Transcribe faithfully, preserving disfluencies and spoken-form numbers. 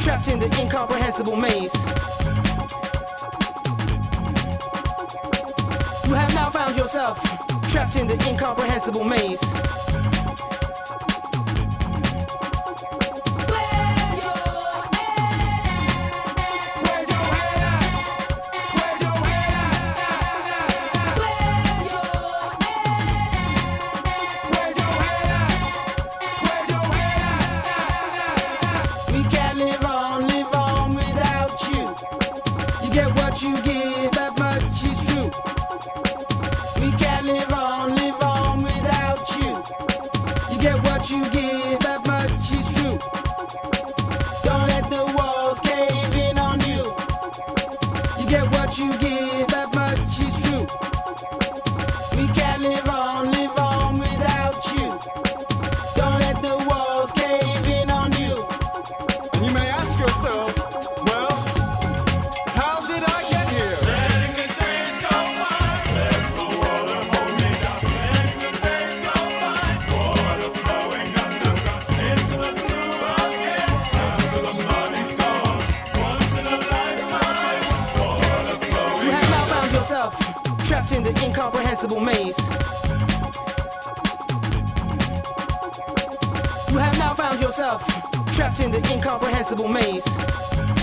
trapped in the incomprehensible maze. You have now found yourself trapped in the incomprehensible maze. You give, that much is true. We can't live on, live on without you. You get what you give, that much is true. Don't let the walls cave in on you. You get what you give, that much is true. We can't live on, live on without you. Don't let the walls cave in on you. And you may ask yourself, well, how did I get here? Letting the days go by, let the water hold me down. Letting the days go by, water flowing underground into the blue again. After the money's gone, once in a lifetime, water flowing. You have now found yourself trapped in the incomprehensible maze. You have now found yourself trapped in the incomprehensible maze.